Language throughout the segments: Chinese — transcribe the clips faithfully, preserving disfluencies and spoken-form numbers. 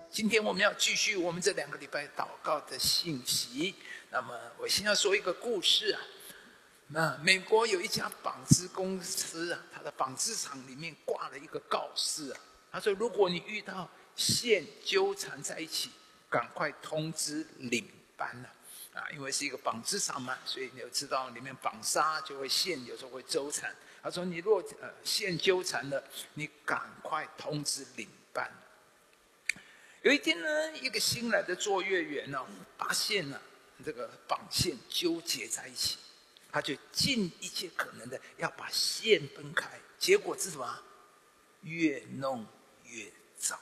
今天我们要继续我们这两个礼拜祷告的信息。那么我先要说一个故事啊。那美国有一家纺织公司啊，它的纺织厂里面挂了一个告示啊，他说：如果你遇到线纠缠在一起，赶快通知领班了啊，因为是一个纺织厂嘛，所以你有知道里面纺纱就会线有时候会纠缠。他说：你若呃线纠缠了，你赶快通知领班。有一天呢，一个新来的作业员呢，发现呢、啊、这个绑线纠结在一起，他就尽一切可能的要把线分开，结果是什么？越弄越糟。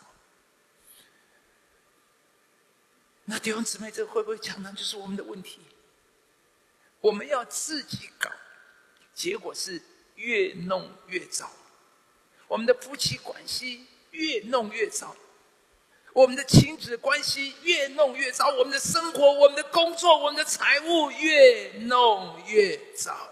那弟兄姊妹，这会不会常常就是我们的问题？我们要自己搞，结果是越弄越糟。我们的夫妻关系越弄越糟，我们的亲子关系越弄越糟，我们的生活、我们的工作、我们的财务越弄越糟。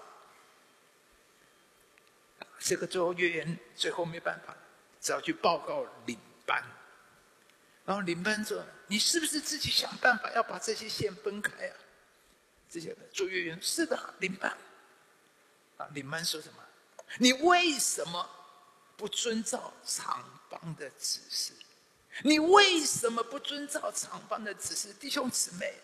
这个作业员最后没办法，只好去报告领班。然后领班说：你是不是自己想办法要把这些线分开啊？这些作业员是的，领班。啊，领班说什么？你为什么不遵照厂方的指示？你为什么不遵照厂方的指示？弟兄姊妹，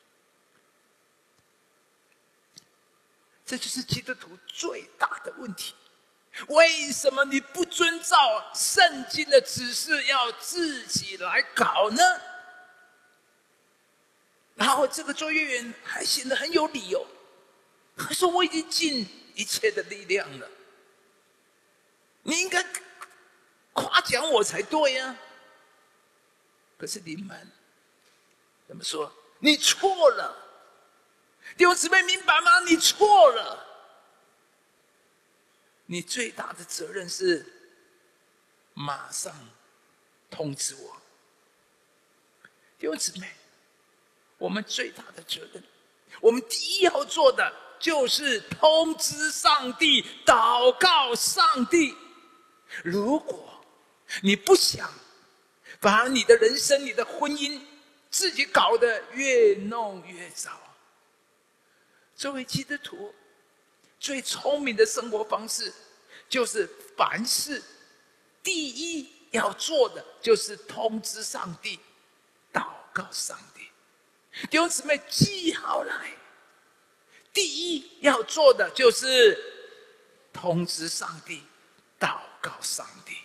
这就是基督徒最大的问题。为什么你不遵照圣经的指示，要自己来搞呢？然后这个作业员还显得很有理由，他说：我已经尽一切的力量了，你应该夸奖我才对呀、啊。可是领班怎么说？你错了，弟兄姊妹明白吗？你错了。你最大的责任是马上通知我。弟兄姊妹，我们最大的责任，我们第一要做的就是通知上帝，祷告上帝。如果你不想把你的人生、你的婚姻自己搞得越弄越糟，作为基督徒最聪明的生活方式，就是凡事第一要做的就是通知上帝，祷告上帝。弟兄姊妹记好来，第一要做的就是通知上帝，祷告上帝。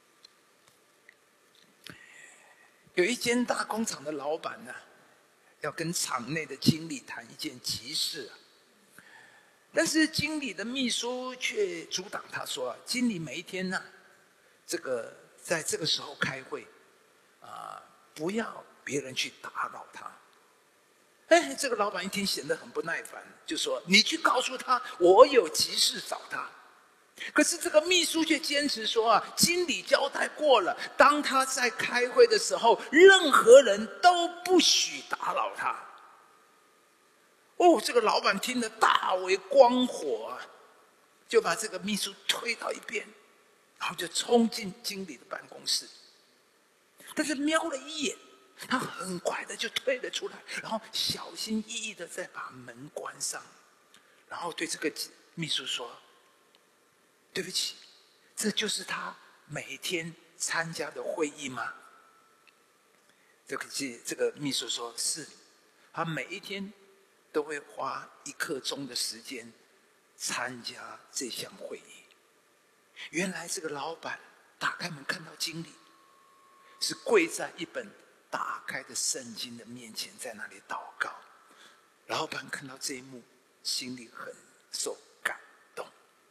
有一间大工厂的老板呢、啊，要跟厂内的经理谈一件急事啊。但是经理的秘书却阻挡他说：经理每一天呢、啊，这个在这个时候开会啊、呃，不要别人去打扰他。哎，这个老板一听显得很不耐烦，就说：你去告诉他，我有急事找他。可是这个秘书却坚持说啊，经理交代过了，当他在开会的时候，任何人都不许打扰他。哦，这个老板听得大为光火啊，就把这个秘书推到一边，然后就冲进经理的办公室。但是瞄了一眼，他很快的就退了出来，然后小心翼翼的再把门关上，然后对这个秘书说：对不起，这就是他每天参加的会议吗？这个这个秘书说：是，他每一天都会花一刻钟的时间参加这项会议。原来这个老板打开门看到经理是跪在一本打开的圣经的面前，在那里祷告。老板看到这一幕，心里很受感动。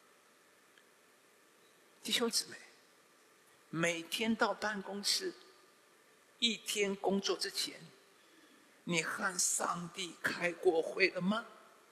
弟兄姊妹，每天到办公室，一天工作之前，你和上帝开过会了吗？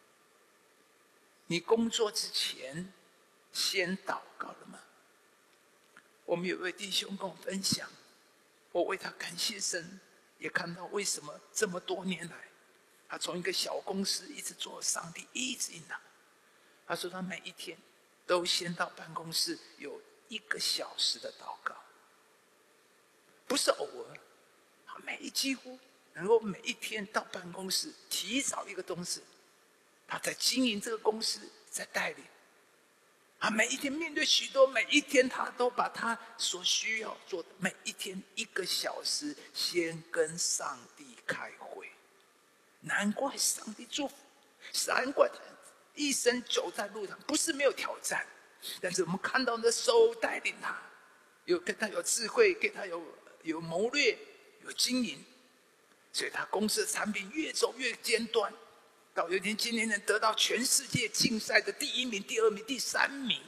你工作之前先祷告了吗？我们有位弟兄跟我分享，我为他感谢神，也看到为什么这么多年来，他从一个小公司一直做，上帝一直引导。他说他每一天都先到办公室有一个小时的祷告，不是偶尔， 他每几乎能够每一天到办公室提早一个东西，他在经营这个公司，在带领。啊，每一天面对许多，每一天他都把他所需要做的每一天一个小时，先跟上帝开会。难怪上帝祝福，难怪他一生走在路上，不是没有挑战，但是我们看到的手带领他，有跟他有智慧，给他有有谋略，有经营，所以他公司的产品越走越尖端。到有一天，今年能得到全世界竞赛的第一名、第二名、第三名。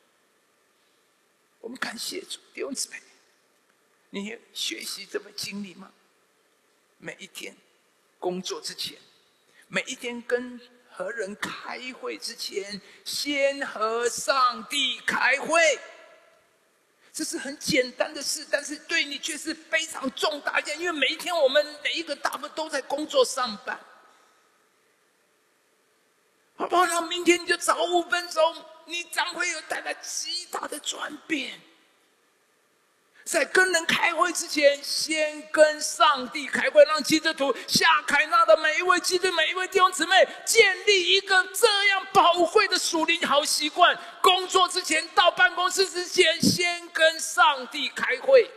我们感谢主，弟兄姊妹，你也学习这么经历吗？每一天工作之前，每一天跟和人开会之前，先和上帝开会。这是很简单的事，但是对你却是非常重大的，因为每一天我们每一个大部分都在工作上班。好不好？让明天你就早五分钟，你将会有带来极大的转变。在跟人开会之前，先跟上帝开会，让基督徒夏凯纳的每一位基督每一位弟兄姊妹建立一个这样宝贵的属灵好习惯。工作之前，到办公室之前，先跟上帝开会。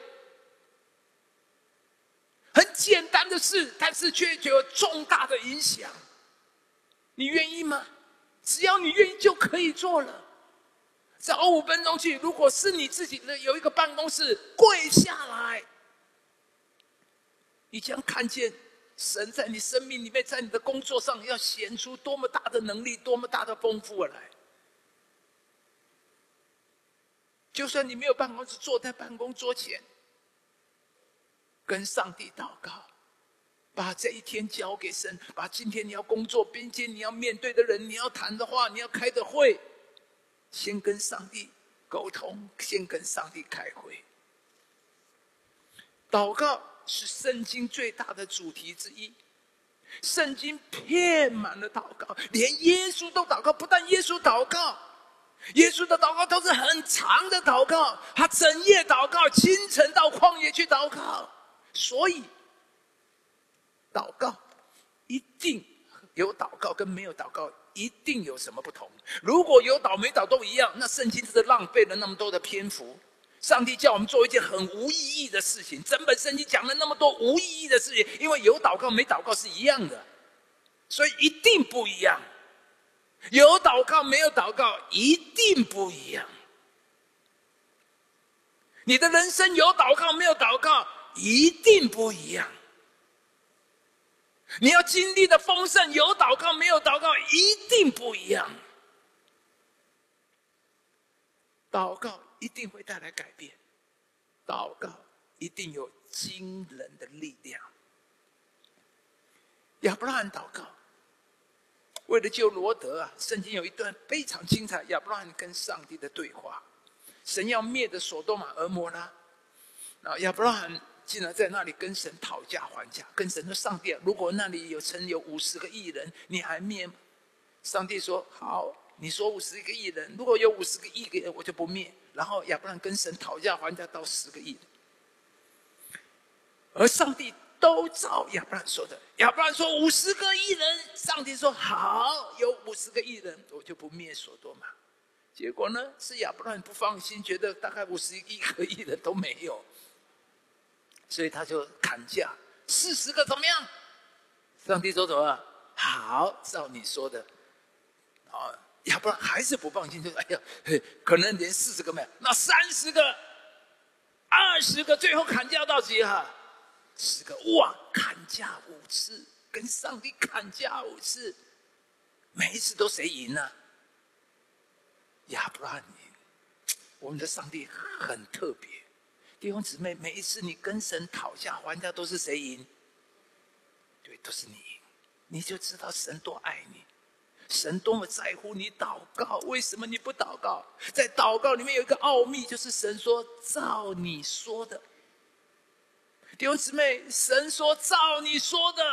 很简单的事，但是却具有重大的影响。你愿意吗？只要你愿意就可以做了。早五分钟去，如果是你自己的有一个办公室，跪下来，你将看见神在你生命里面，在你的工作上要显出多么大的能力，多么大的丰富而来。就算你没有办公室，坐在办公桌前，跟上帝祷告，把这一天交给神，把今天你要工作，并且你要面对的人，你要谈的话，你要开的会，先跟上帝沟通，先跟上帝开会。祷告是圣经最大的主题之一，圣经遍满了祷告，连耶稣都祷告。不但耶稣祷告，耶稣的祷告都是很长的祷告，他整夜祷告，清晨到旷野去祷告。所以祷告一定有祷告跟没有祷告一定有什么不同。如果有祷没祷都一样，那圣经是浪费了那么多的篇幅。上帝叫我们做一件很无意义的事情，整本圣经讲了那么多无意义的事情，因为有祷告没祷告是一样的，所以一定不一样。有祷告没有祷告一定不一样。你的人生有祷告没有祷告一定不一样。你要经历的丰盛，有祷告没有祷告一定不一样。祷告一定会带来改变，祷告一定有惊人的力量。亚伯拉罕祷告，为了救罗德啊，圣经有一段非常精彩，亚伯拉罕跟上帝的对话。神要灭的所多玛俄摩拉，然后亚伯拉罕竟然在那里跟神讨价还价，跟神说：“上帝啊，如果那里有曾有五十个义人，你还灭吗？”上帝说：“好，你说五十个义人，如果有五十个义人，我就不灭。”然后亚伯拉罕跟神讨价还价到十个义人，而上帝都照亚伯拉罕说的。亚伯拉罕说五十个义人，上帝说好，有五十个义人，我就不灭所多玛。结果呢，是亚伯拉罕不放心，觉得大概五十一个义人都没有。所以他就砍价，四十个怎么样？上帝说什么？好，照你说的。啊，亚伯拉罕还是不放心，就说：“哎呀，可能连四十个没有，那三十个、二十个，最后砍价到几哈？十个。哇，砍价五次，跟上帝砍价五次，每一次都谁赢呢？亚伯拉罕赢。我们的上帝很特别。”弟兄姊妹，每一次你跟神讨价还价，都是谁赢？对，都是你赢。你就知道神多爱你，神多么在乎你祷告。为什么你不祷告？在祷告里面有一个奥秘，就是神说照你说的。弟兄姊妹，神说照你说的，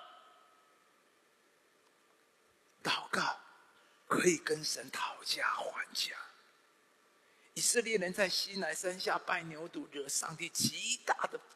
祷告可以跟神讨价还价。以色列人在西乃山下拜牛犊，惹上帝极大的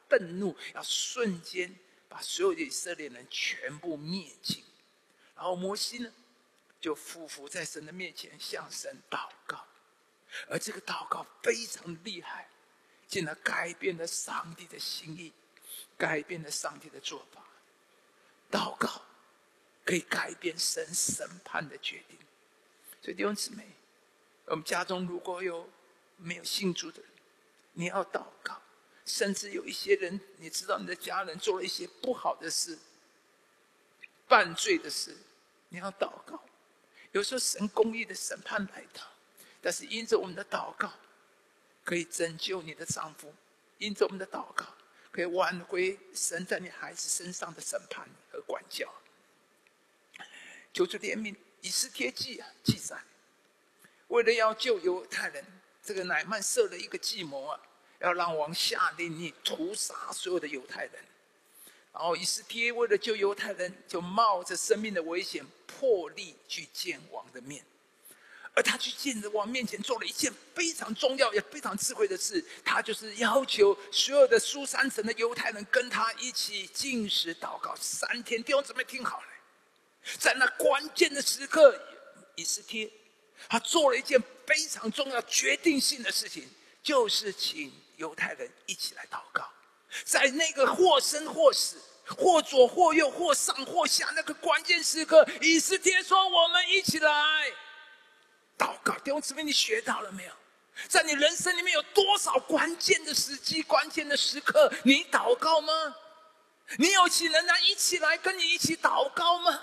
愤怒，要瞬间把所有的以色列人全部灭尽。然后摩西呢，就匍匐在神的面前向神祷告，而这个祷告非常厉害，竟然改变了上帝的心意，改变了上帝的做法。祷告可以改变神审判的决定。所以弟兄姊妹，我们家中如果有没有信主的人，你要祷告。甚至有一些人，你知道你的家人做了一些不好的事，犯罪的事，你要祷告。有时候神公义的审判来到，但是因着我们的祷告，可以拯救你的丈夫；因着我们的祷告，可以挽回神在你孩子身上的审判和管教。求主怜悯。以斯帖记啊记载，为了要救犹太人，这个乃縵设了一个计谋啊，要让王下令你屠杀所有的犹太人。然后以斯帖为了救犹太人，就冒着生命的危险，破例去见王的面。而他去见着王面前，做了一件非常重要也非常智慧的事，他就是要求所有的书珊城的犹太人跟他一起禁食祷告三天。弟兄姊妹听好了，在那关键的时刻，以斯帖他做了一件非常重要决定性的事情，就是请犹太人一起来祷告。在那个或生或死，或左或右，或上或下那个关键时刻，以斯帖说：“我们一起来祷告。”弟兄姊妹，你学到了没有？在你人生里面有多少关键的时机、关键的时刻，你祷告吗？你有请人来一起来跟你一起祷告吗？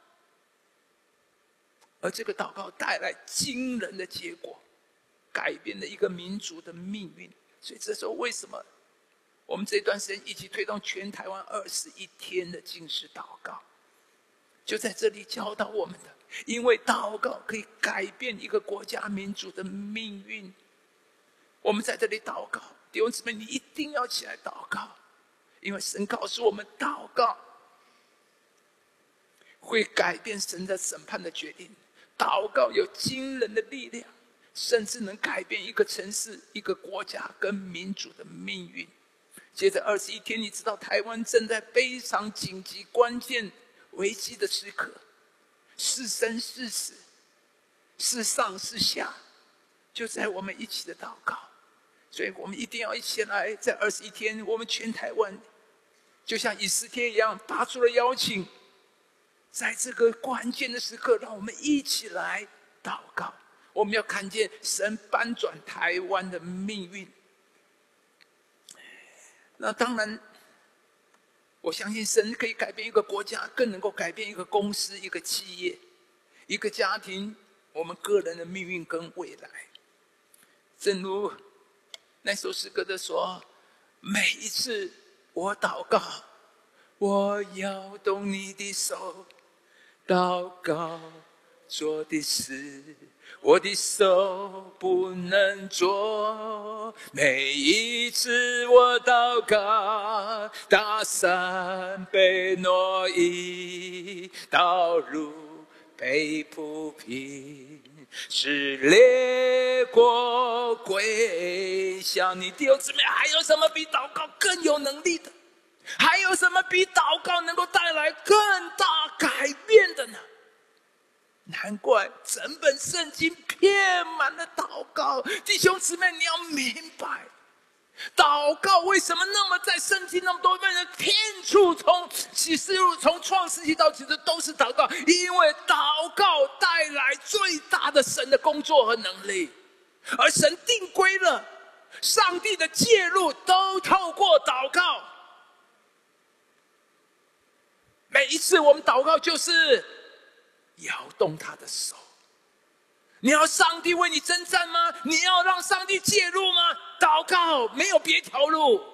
而这个祷告带来惊人的结果，改变了一个民族的命运。所以这时候为什么我们这段时间一起推动全台湾二十一天的禁食祷告，就在这里教导我们的。因为祷告可以改变一个国家民族的命运。我们在这里祷告，弟兄姊妹，你一定要起来祷告，因为神告诉我们，祷告会改变神的审判的决定。祷告有惊人的力量，甚至能改变一个城市、一个国家跟民族的命运。接着二十一天，你知道台湾正在非常紧急、关键、危机的时刻，是生是死，是上是下，就在我们一起的祷告。所以我们一定要一起来，在二十一天，我们全台湾就像以斯帖一样，发出了邀请，在这个关键的时刻，让我们一起来祷告。我们要看见神翻转台湾的命运。那当然，我相信神可以改变一个国家，更能够改变一个公司、一个企业、一个家庭，我们个人的命运跟未来。正如那首诗歌的说：“每一次我祷告，我摇动你的手，祷告做的事，我的手不能做。每一次我祷告，大山被挪移，道路被铺平，使列国归向你。”弟兄姊妹，还有什么比祷告更有能力的？还有什么比祷告能够带来更大改变的呢？难怪整本圣经遍满了祷告。弟兄姊妹，你要明白，祷告为什么那么在圣经那么多人天处，从启示录从创世纪到启示都是祷告，因为祷告带来最大的神的工作和能力。而神定规了，上帝的介入都透过祷告。每一次我们祷告就是摇动他的手。你要上帝为你征战吗？你要让上帝介入吗？祷告没有别条路。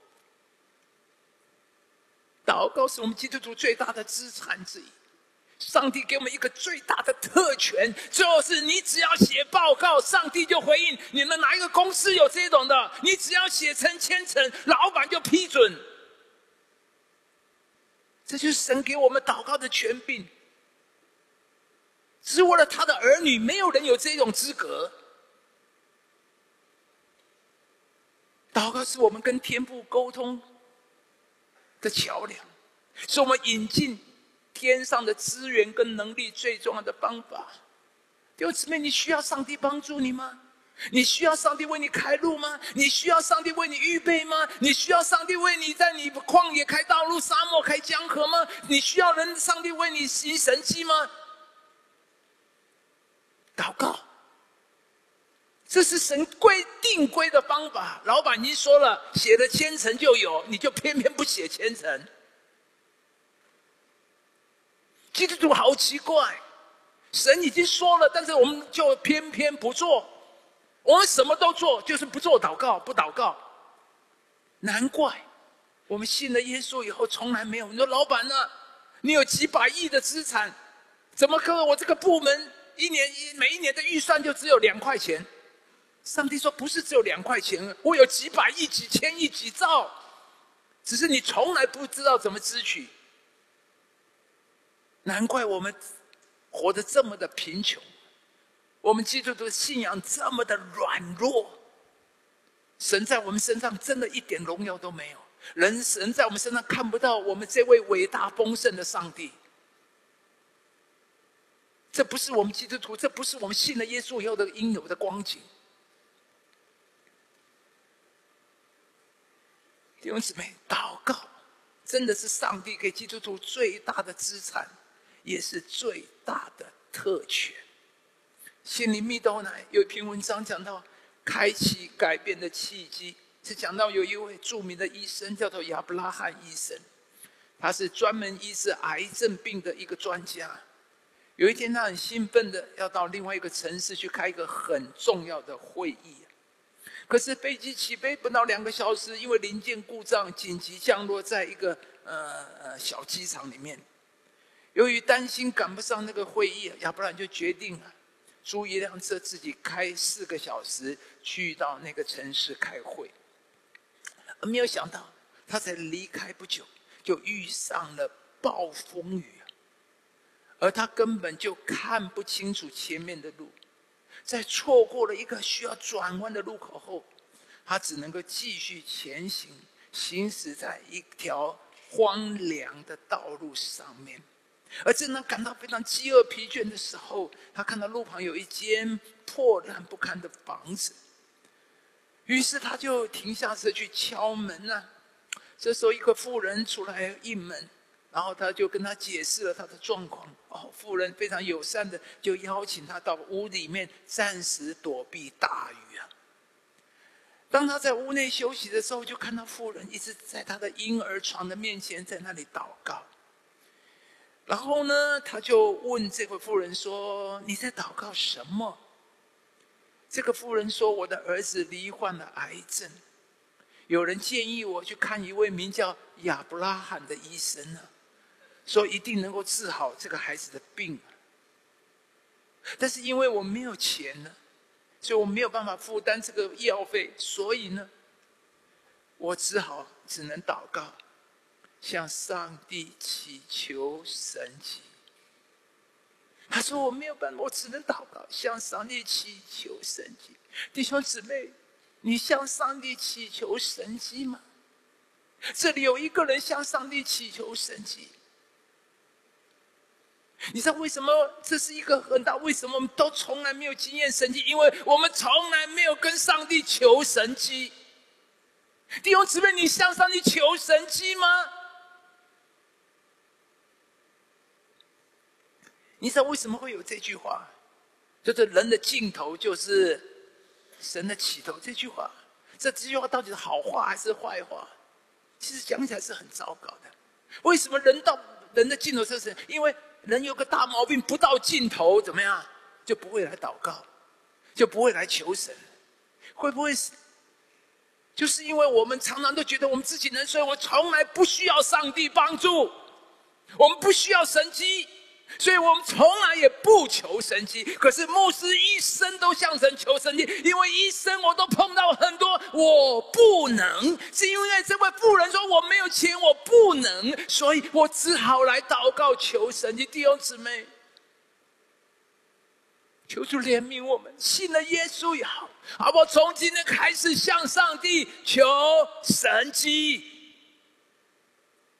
祷告是我们基督徒最大的资产之一。上帝给我们一个最大的特权，就是你只要写报告，上帝就回应。你们哪一个公司有这种的？你只要写成签成，老板就批准。这就是神给我们祷告的权柄。只为了他的儿女，没有人有这种资格。祷告是我们跟天父沟通的桥梁，是我们引进天上的资源跟能力最重要的方法。弟兄姊妹，你需要上帝帮助你吗？你需要上帝为你开路吗？你需要上帝为你预备吗？你需要上帝为你在你旷野开道路，沙漠开江河吗？你需要人上帝为你行神迹吗？祷告，这是神规定规的方法。老板已经说了，写的千层就有，你就偏偏不写千层。基督徒好奇怪，神已经说了，但是我们就偏偏不做。我们什么都做，就是不做祷告，不祷告。难怪我们信了耶稣以后，从来没有。你说老板呢、啊？你有几百亿的资产，怎么可能我这个部门一年每一年的预算就只有两块钱？上帝说不是只有两块钱，我有几百亿、几千亿、几兆，只是你从来不知道怎么支取。难怪我们活得这么的贫穷。我们基督徒的信仰这么的软弱，神在我们身上真的一点荣耀都没有。人神在我们身上看不到我们这位伟大丰盛的上帝。这不是我们基督徒，这不是我们信了耶稣以后的应有的光景。弟兄姊妹，祷告真的是上帝给基督徒最大的资产，也是最大的特权。心灵蜜豆奶有一篇文章讲到开启改变的契机，是讲到有一位著名的医生叫做亚伯拉罕医生，他是专门医治癌症病的一个专家。有一天他很兴奋的要到另外一个城市去开一个很重要的会议，可是飞机起飞不到两个小时，因为零件故障紧急降落在一个呃呃小机场里面。由于担心赶不上那个会议，亚伯拉罕就决定了租一辆车，自己开四个小时去到那个城市开会。而没有想到，他才离开不久，就遇上了暴风雨，而他根本就看不清楚前面的路。在错过了一个需要转弯的路口后，他只能够继续前行，行驶在一条荒凉的道路上面。而正当感到非常饥饿疲倦的时候，他看到路旁有一间破烂不堪的房子，于是他就停下车去敲门啊。这时候一个妇人出来应门，然后他就跟他解释了他的状况。哦，妇人非常友善的就邀请他到屋里面暂时躲避大雨啊。当他在屋内休息的时候，就看到妇人一直在他的婴儿床的面前在那里祷告。然后呢，他就问这位妇人说：“你在祷告什么？”这个妇人说：“我的儿子罹患了癌症，有人建议我去看一位名叫亚伯拉罕的医生呢、啊，说一定能够治好这个孩子的病。但是因为我没有钱呢，所以我没有办法负担这个药费，所以呢，我只好只能祷告。”向上帝祈求神迹。他说：“我没有办法，我只能祷告，向上帝祈求神迹。”弟兄姊妹，你向上帝祈求神迹吗？这里有一个人向上帝祈求神迹。你知道为什么这是一个很大？为什么我们都从来没有经验神迹？因为我们从来没有跟上帝求神迹。弟兄姊妹，你向上帝求神迹吗？你知道为什么会有这句话？就是人的尽头就是神的起头。这句话，这这句话到底是好话还是坏话？其实讲起来是很糟糕的。为什么人到人的尽头是神？因为人有个大毛病，不到尽头怎么样，就不会来祷告，就不会来求神。会不会是？就是因为我们常常都觉得我们自己能，所以我从来不需要上帝帮助，我们不需要神迹。所以我们从来也不求神迹，可是牧师一生都向神求神迹，因为一生我都碰到很多我不能，是因为这位妇人说我没有钱，我不能，所以我只好来祷告求神迹。弟兄姊妹，求主怜悯我们，信了耶稣也好，好不好？从今天开始向上帝求神迹。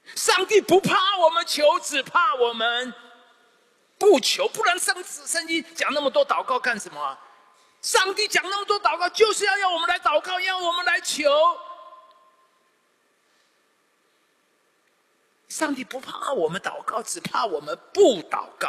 上帝不怕我们求，只怕我们不求。不然圣圣经讲那么多祷告干什么啊？上帝讲那么多祷告，就是要要我们来祷告，要我们来求。上帝不怕我们祷告，只怕我们不祷告。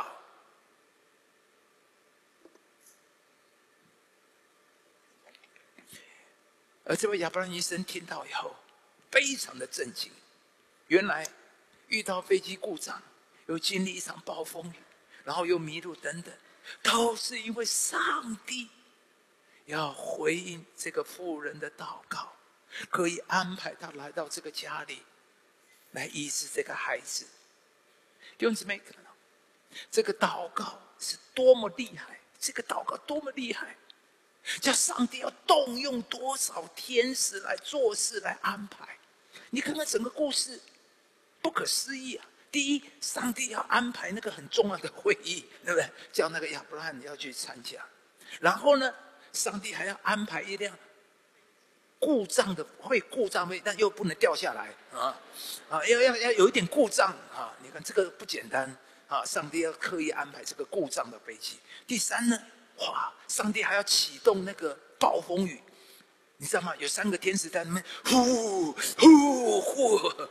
而这位亚伯拉罕医生听到以后，非常的震惊。原来遇到飞机故障，又经历一场暴风雨，然后又迷路等等，都是因为上帝要回应这个妇人的祷告，可以安排他来到这个家里，来医治这个孩子。弟兄姊妹，看到这个祷告是多么厉害！这个祷告多么厉害！叫上帝要动用多少天使来做事来安排？你看看整个故事，不可思议啊！第一，上帝要安排那个很重要的会议，对不对？叫那个亚伯拉罕要去参加。然后呢，上帝还要安排一辆故障的会故障会，但又不能掉下来啊啊！要要要有一点故障啊！你看这个不简单啊！上帝要刻意安排这个故障的飞机。第三呢？哇！上帝还要启动那个暴风雨，你知道吗？有三个天使在那边呼呼呼。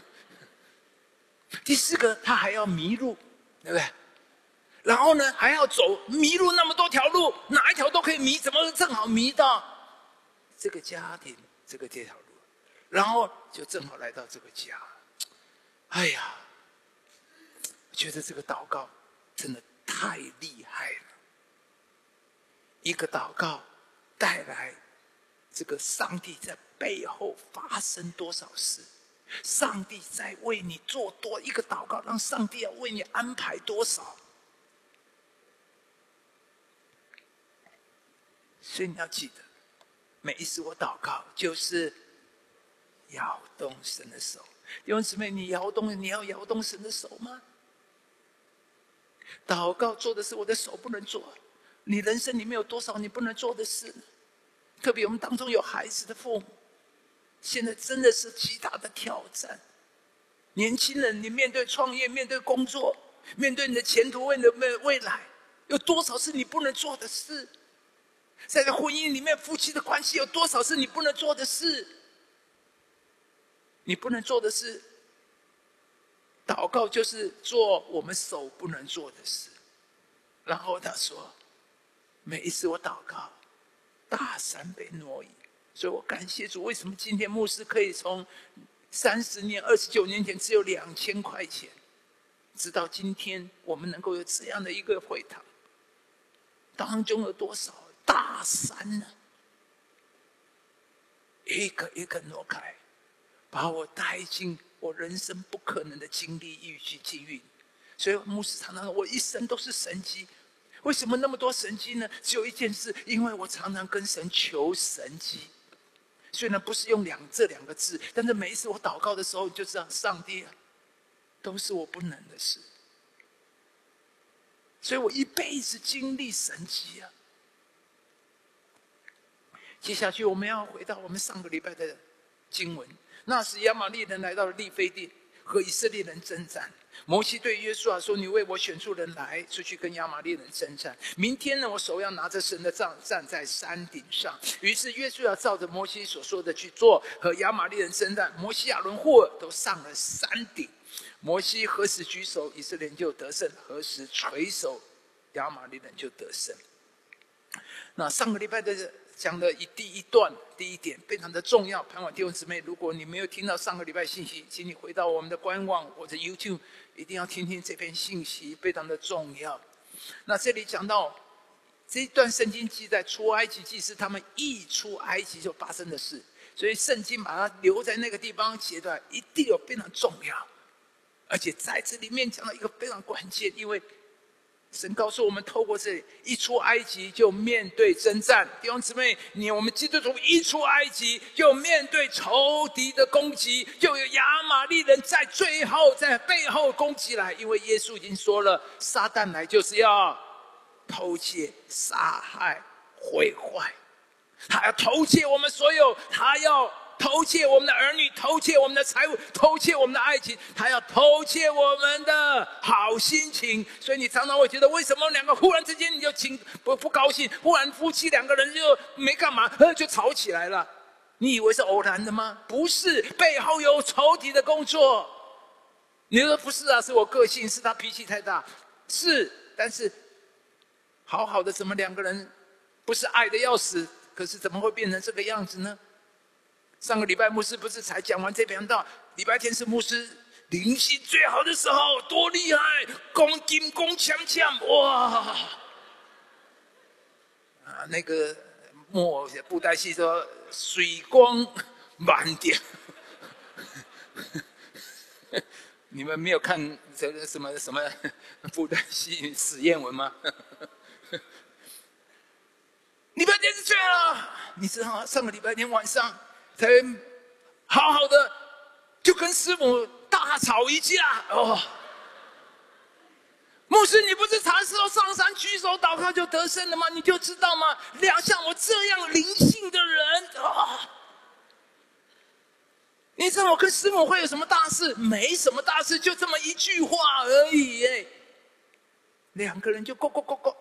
第四个，他还要迷路，对不对？然后呢，还要走迷路那么多条路，哪一条都可以迷，怎么正好迷到这个家庭这个这条路？然后就正好来到这个家。哎呀，我觉得这个祷告真的太厉害了。一个祷告带来这个上帝在背后发生多少事，上帝在为你做多一个祷告，让上帝要为你安排多少。所以你要记得，每一次我祷告就是摇动神的手。弟兄姊妹，你摇动，你要摇动神的手吗？祷告做的是我的手不能做。你人生里面有多少你不能做的事呢？特别我们当中有孩子的父母，现在真的是极大的挑战。年轻人，你面对创业，面对工作，面对你的前途，为你的未来，有多少是你不能做的事？在这婚姻里面，夫妻的关系有多少是你不能做的事？你不能做的事，祷告就是做我们手不能做的事。然后他说，每一次我祷告，大山被挪移。所以我感谢主，为什么今天牧师可以从三十年、二十九年前只有两千块钱，直到今天我们能够有这样的一个会堂，当中有多少大山呢？一个一个挪开，把我带进我人生不可能的经历、预计、境遇。所以牧师常常说，我一生都是神迹。为什么那么多神迹呢？只有一件事，因为我常常跟神求神迹。虽然不是用两这两个字，但是每一次我祷告的时候，就知道上帝啊，都是我不能的事。所以我一辈子经历神迹啊。接下去我们要回到我们上个礼拜的经文。那时亚玛力人来到了利非地，和以色列人征战。摩西对约书亚说：“你为我选出人来，出去跟亚玛力人征战。明天呢，我手要拿着神的杖，站在山顶上。”于是约书亚照着摩西所说的去做，和亚玛力人征战。摩西、亚伦、户尔都上了山顶。摩西何时举手，以色列人就得胜；何时垂手，亚玛力人就得胜。那上个礼拜的讲的一第一段第一点非常的重要，盼望弟兄姊妹，如果你没有听到上个礼拜信息，请你回到我们的官网或者 YouTube， 一定要听听这篇信息，非常的重要。那这里讲到这一段圣经记载出埃及记是他们一出埃及就发生的事，所以圣经把它留在那个地方写出来，一定有非常重要。而且在这里面讲到一个非常关键，因为神告诉我们，透过这里一出埃及就面对征战。弟兄姊妹，你我们基督徒一出埃及就面对仇敌的攻击，就有亚玛力人在最后在背后攻击来。因为耶稣已经说了，撒旦来就是要偷窃、杀害、毁坏，他要偷窃我们所有，他要偷窃我们的儿女，偷窃我们的财物，偷窃我们的爱情，他要偷窃我们的好心情。所以你常常会觉得，为什么两个忽然之间你就情不不高兴，忽然夫妻两个人就没干嘛，就吵起来了？你以为是偶然的吗？不是，背后有仇敌的工作。你说不是啊，是我个性，是他脾气太大，是，但是好好的，怎么两个人不是爱的要死，可是怎么会变成这个样子呢？上个礼拜牧师不是才讲完这篇道，礼拜天是牧师灵性最好的时候，多厉害，攻金攻强强，哇！啊，那个末布袋戏说水光满点。你们没有看这个什么什么布袋戏实验文吗？礼拜天是最了，你知道吗？上个礼拜天晚上才好好的，就跟师母大吵一架哦。牧师，你不是常说上山举手祷告就得胜了吗？你就知道吗？两像我这样灵性的人哦。你知道我跟师母会有什么大事？没什么大事，就这么一句话而已耶。两个人就go go go go。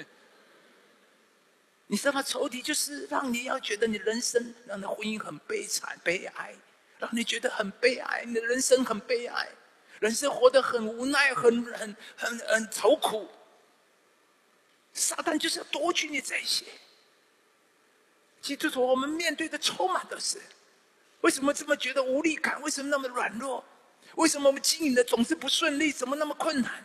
你知道吗？仇敌就是让你要觉得你人生，让你的婚姻很悲惨、悲哀，让你觉得很悲哀，你的人生很悲哀，人生活得很无奈、很很很很愁苦。撒旦就是要夺取你这些。基督徒，我们面对的充满都是。为什么这么觉得无力感？为什么那么软弱？为什么我们经营的总是不顺利？怎么那么困难？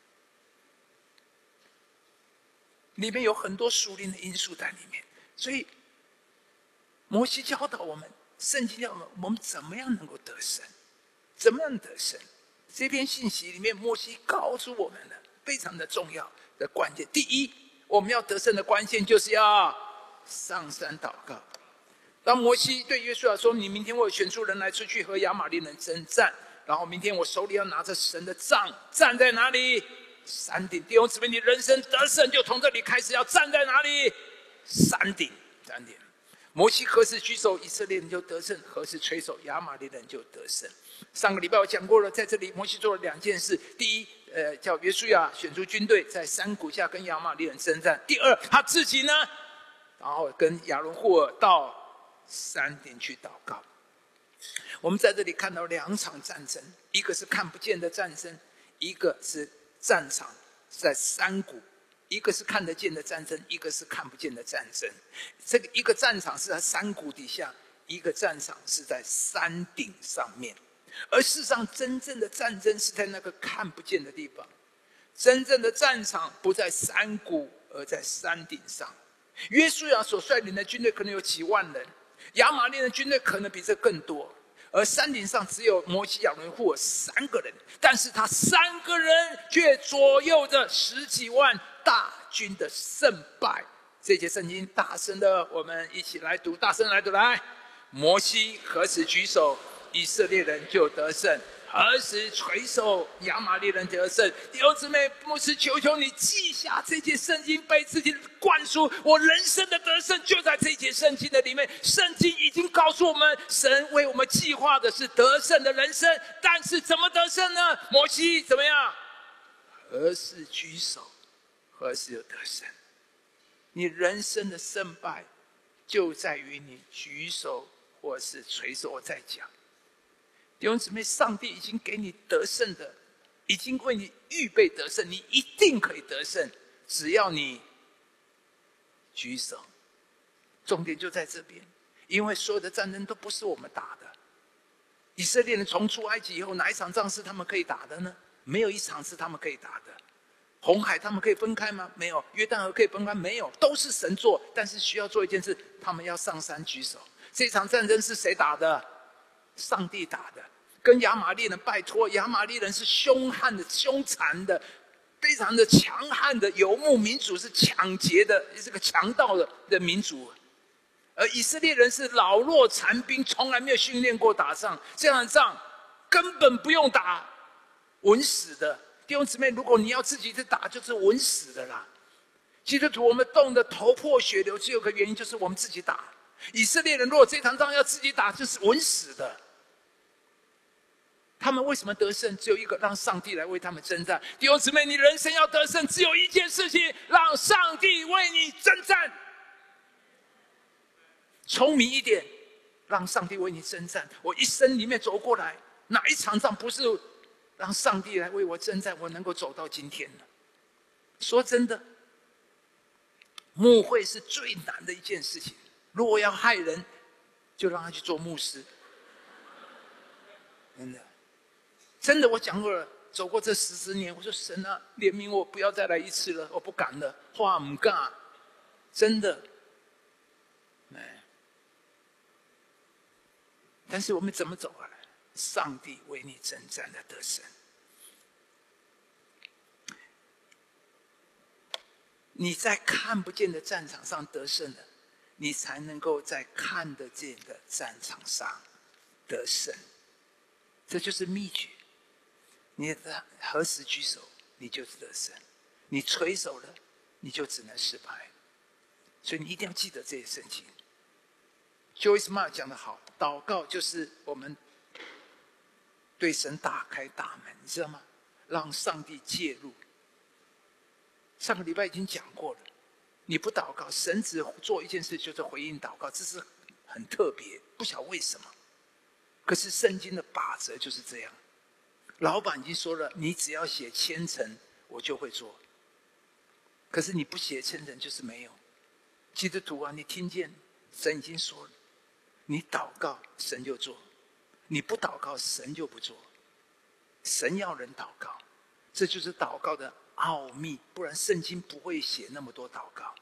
里面有很多属灵的因素在里面。所以摩西教导我们，圣经教导我们，我们怎么样能够得胜？怎么样得胜？这篇信息里面，摩西告诉我们的非常的重要的关键。第一，我们要得胜的关键就是要上山祷告。当摩西对约书亚说：“你明天我选出人来出去和亚玛力人征战，然后明天我手里要拿着神的杖，站在哪里？山顶。弟兄姊妹，你人生得胜就从这里开始，要站在哪里？山顶，山顶。摩西何时举手，以色列人就得胜；何时垂手，亚玛力人就得胜。上个礼拜我讲过了，在这里摩西做了两件事：第一，呃，叫约书亚选出军队，在山谷下跟亚玛力人征战；第二，他自己呢，然后跟亚伦户尔到山顶去祷告。我们在这里看到两场战争，一个是看不见的战争，一个是战场在山谷；一个是看得见的战争，一个是看不见的战争。这个一个战场是在山谷底下，一个战场是在山顶上面。而事实上，真正的战争是在那个看不见的地方。真正的战场不在山谷，而在山顶上。约书亚所率领的军队可能有几万人，亚玛力人的军队可能比这更多，而山顶上只有摩西、亚伦、户尔三个人，但是他三个人却左右着十几万大军的胜败。这节圣经大声的，我们一起来读，大声来读来。摩西何时举手，以色列人就得胜；何时垂手，亚玛力人得胜。弟兄姊妹，牧师求求你记下这节圣经，被自己灌输。我人生的得胜就在这节圣经的里面。圣经已经告诉我们，神为我们计划的是得胜的人生。但是怎么得胜呢？摩西怎么样？何时举手，何时有得胜？你人生的胜败就在于你举手或是垂手。我再讲，弟兄姊妹，上帝已经给你得胜的，已经为你预备得胜，你一定可以得胜，只要你举手。重点就在这边，因为所有的战争都不是我们打的。以色列人从出埃及以后，哪一场仗是他们可以打的呢？没有一场是他们可以打的。红海他们可以分开吗？没有。约旦河可以分开？没有。都是神做，但是需要做一件事，他们要上山举手。这场战争是谁打的？上帝打的。跟亚玛力人，拜托，亚玛力人是凶悍的、凶残的，非常的强悍的游牧民族，是抢劫的，是个强盗的的民族。而以色列人是老弱残兵，从来没有训练过打仗，这样的仗根本不用打，稳死的。弟兄姊妹，如果你要自己去打，就是稳死的啦。基督徒，我们冻得头破血流，只有个原因，就是我们自己打。 以色列人如果这场仗要自己打，就是稳死的。他们为什么得胜？只有一个，让上帝来为他们征战。弟兄姊妹，你人生要得胜，只有一件事情，让上帝为你征战。聪明一点，让上帝为你征战。我一生里面走过来，哪一场仗不是让上帝来为我征战，我能够走到今天呢？说真的，牧会是最难的一件事情。如果要害人，就让他去做牧师。真的。真的，我讲过了，走过这十十年，我说神啊，怜悯我，不要再来一次了，我不敢了，话唔敢，真的。哎，但是我们怎么走啊？上帝为你征战的得胜。你在看不见的战场上得胜了，你才能够在看得见的战场上得胜。这就是秘诀。你何时举手，你就是得胜；你垂手了，你就只能失败。所以你一定要记得这些圣经。Joyce Meyer 讲得好，祷告就是我们对神打开大门，你知道吗？让上帝介入。上个礼拜已经讲过了，你不祷告，神只做一件事，就是回应祷告，这是很特别，不晓得为什么。可是圣经的法则就是这样。老板已经说了，你只要写千层，我就会做。可是你不写千层，就是没有。基督徒啊，你听见神已经说了，你祷告，神就做；你不祷告，神就不做。神要人祷告，这就是祷告的奥秘，不然圣经不会写那么多祷告。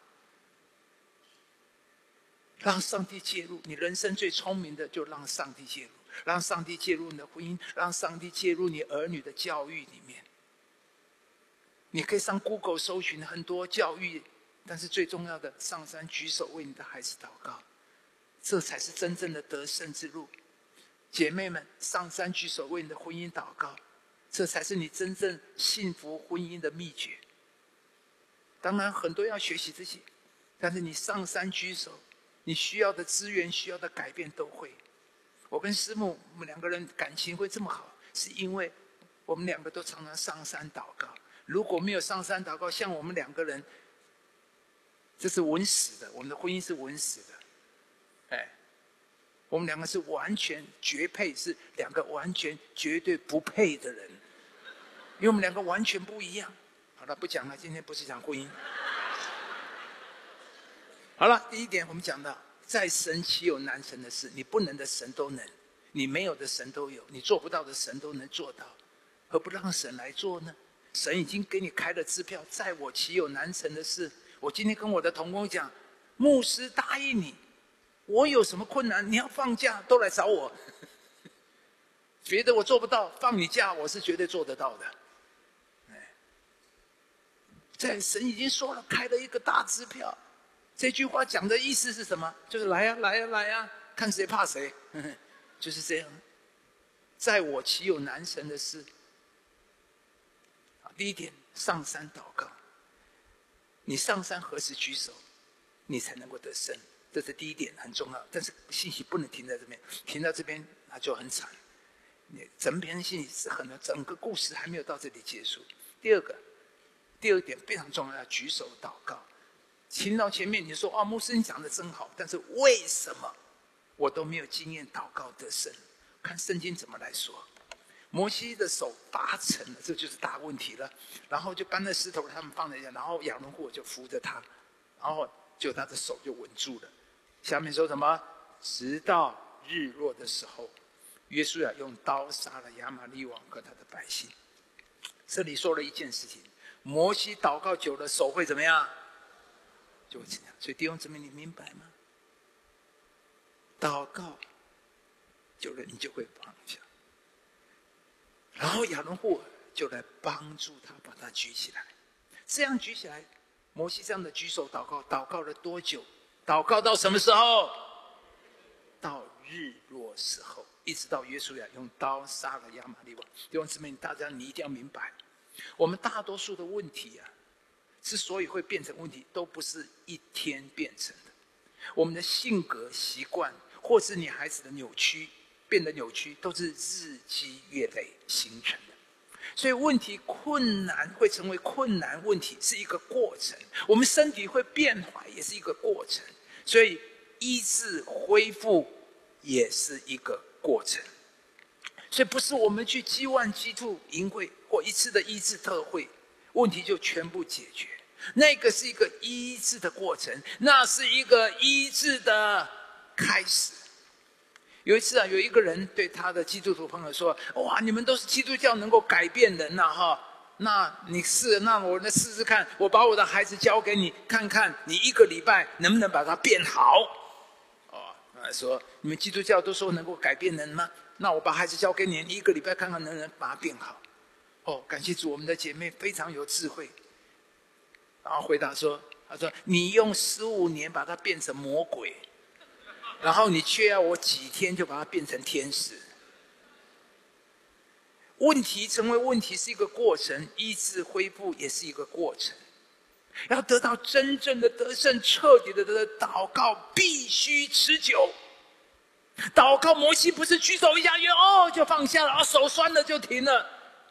让上帝介入，你人生最聪明的就让上帝介入。让上帝介入你的婚姻，让上帝介入你儿女的教育里面。你可以上 Google 搜寻很多教育，但是最重要的，上山举手为你的孩子祷告，这才是真正的得胜之路。姐妹们，上山举手为你的婚姻祷告，这才是你真正幸福婚姻的秘诀。当然，很多人要学习这些，但是你上山举手，你需要的资源、需要的改变都会。我跟师母，我们两个人感情会这么好，是因为我们两个都常常上山祷告。如果没有上山祷告，像我们两个人，这是稳死的，我们的婚姻是稳死的。哎，我们两个是完全绝配，是两个完全绝对不配的人，因为我们两个完全不一样。好了，不讲了，今天不是讲婚姻。好了，第一点我们讲到，在神岂有难成的事？你不能的神都能，你没有的神都有，你做不到的神都能做到，何不让神来做呢？神已经给你开了支票，在我岂有难成的事？我今天跟我的同工讲，牧师答应你，我有什么困难，你要放假都来找我。觉得我做不到，放你假，我是绝对做得到的。在神已经说了，开了一个大支票。这句话讲的意思是什么？就是来呀、啊，来呀、啊，来呀、啊，看谁怕谁，呵呵，就是这样。在我岂有难成的事？第一点，上山祷告。你上山何时举手，你才能够得胜？这是第一点，很重要。但是信息不能停在这边，停到这边那就很惨。你整篇信息是很多，整个故事还没有到这里结束。第二个，第二点非常重要，要举手祷告。听到前面你说啊，牧师你讲的真好，但是为什么我都没有经验祷告得胜？看圣经怎么来说。摩西的手拔成了，这就是大问题了。然后就搬了石头，他们放在下，然后亚伦户就扶着他，然后就他的手就稳住了。下面说什么？直到日落的时候，约书亚用刀杀了亚玛力王和他的百姓。这里说了一件事情：摩西祷告久了，手会怎么样？就会这样。所以弟兄姊妹，你明白吗？祷告久了，你就会放下。然后亚伦户就来帮助他，把他举起来。这样举起来，摩西这样的举手祷告，祷告了多久？祷告到什么时候？到日落时候，一直到约书亚用刀杀了亚玛力王。弟兄姊妹，大家你一定要明白，我们大多数的问题啊，之所以会变成问题，都不是一天变成的。 我们的性格、习惯，或是你孩子的扭曲，变得扭曲，都是日积月累形成的。所以问题困难会成为困难问题，是一个过程。我们身体会变坏，也是一个过程。所以医治恢复也是一个过程。所以不是我们去积万积兔营会或一次的医治特会，问题就全部解决。那个是一个医治的过程，那是一个医治的开始。有一次啊，有一个人对他的基督徒朋友说：“哇，你们都是基督教，能够改变人呐、啊，哈！那你试，那我来试试看，我把我的孩子交给你，看看你一个礼拜能不能把他变好。”哦，他说：“你们基督教都说能够改变人吗？那我把孩子交给你，你一个礼拜看看能不能把他变好。”哦，感谢主，我们的姐妹非常有智慧。然后回答说：“他说你用十五年把他变成魔鬼，然后你却要我几天就把他变成天使。”问题成为问题是一个过程，医治恢复也是一个过程。要得到真正的得胜，彻底的得祷告必须持久。祷告摩西不是举手一下就哦就放下了，哦手酸了就停了。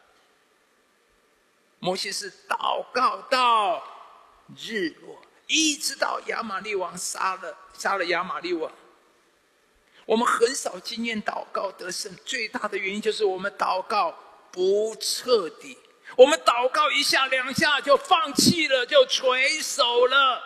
摩西是祷告到日落，一直到亚玛力王杀了杀了亚玛力王。我们很少经验祷告得胜，最大的原因就是我们祷告不彻底。我们祷告一下两下就放弃了，就垂手了。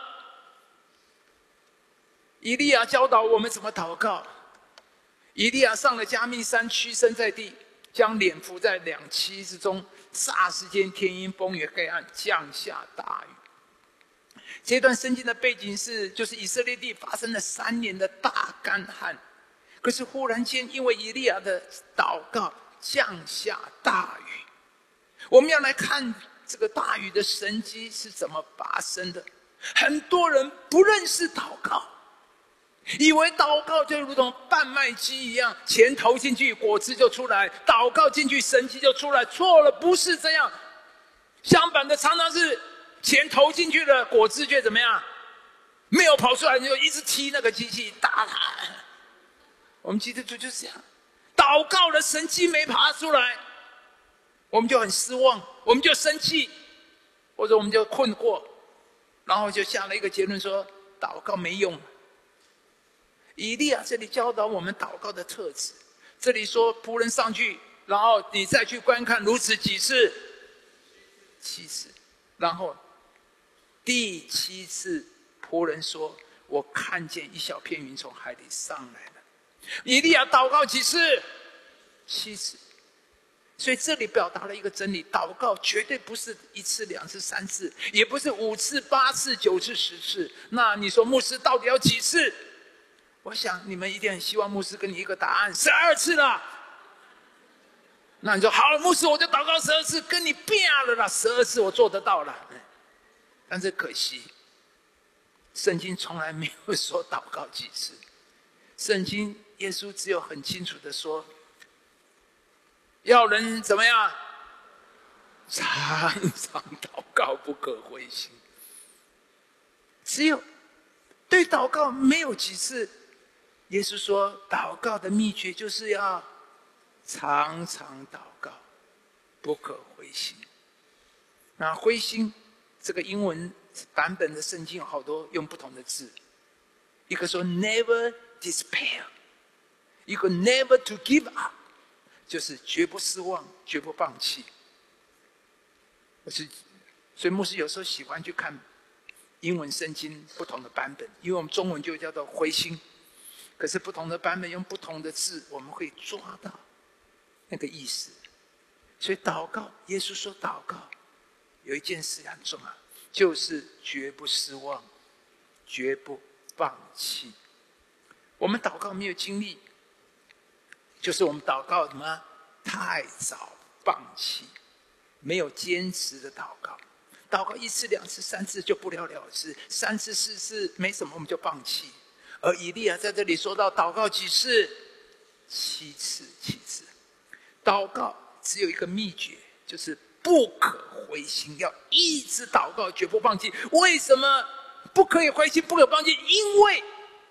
以利亚教导我们怎么祷告。以利亚上了加密山，屈身在地，将脸伏在两栖之中，霎时间天阴风雨黑暗，降下大雨。这段圣经的背景是，就是以色列地发生了三年的大干旱，可是忽然间因为以利亚的祷告降下大雨。我们要来看这个大雨的神迹是怎么发生的。很多人不认识祷告，以为祷告就如同贩卖机一样，钱投进去果子就出来，祷告进去神迹就出来。错了，不是这样。相反的，常常是钱投进去了，果子却怎么样？没有跑出来，你就一直踢那个机器，打它。我们基督徒就是这样，祷告了神迹没爬出来，我们就很失望，我们就生气，或者我们就困惑，然后就下了一个结论说祷告没用。以利亚这里教导我们祷告的特质，这里说仆人上去，然后你再去观看，如此几次？七次。然后第七次仆人说，我看见一小片云从海里上来了。以利亚祷告几次？七次。所以这里表达了一个真理，祷告绝对不是一次两次三次，也不是五次八次九次十次。那你说牧师到底要几次？我想你们一定很希望牧师跟你一个答案，十二次了。那你说好，牧师我就祷告十二次，跟你变了啦，十二次我做得到了。但是可惜圣经从来没有说祷告几次，圣经耶稣只有很清楚的说，要人怎么样？常常祷告，不可灰心。只有对祷告没有几次。耶稣说，祷告的秘诀就是要常常祷告，不可灰心。那灰心这个英文版本的圣经有好多用不同的字，一个说 never despair， 一个 never to give up， 就是绝不失望，绝不放弃。我是所以牧师有时候喜欢去看英文圣经不同的版本，因为我们中文就叫做灰心，可是不同的版本用不同的字，我们会抓到那个意思。所以祷告，耶稣说祷告有一件事很重要，就是绝不失望，绝不放弃。我们祷告没有经历，就是我们祷告什么太早放弃，没有坚持的祷告。祷告一次两次三次就不了了之，三次四次没什么我们就放弃。而以利亚在这里说到祷告几次？七次，七次。祷告只有一个秘诀，就是不可灰心，要一直祷告，绝不放弃。为什么不可以灰心，不可放弃？因为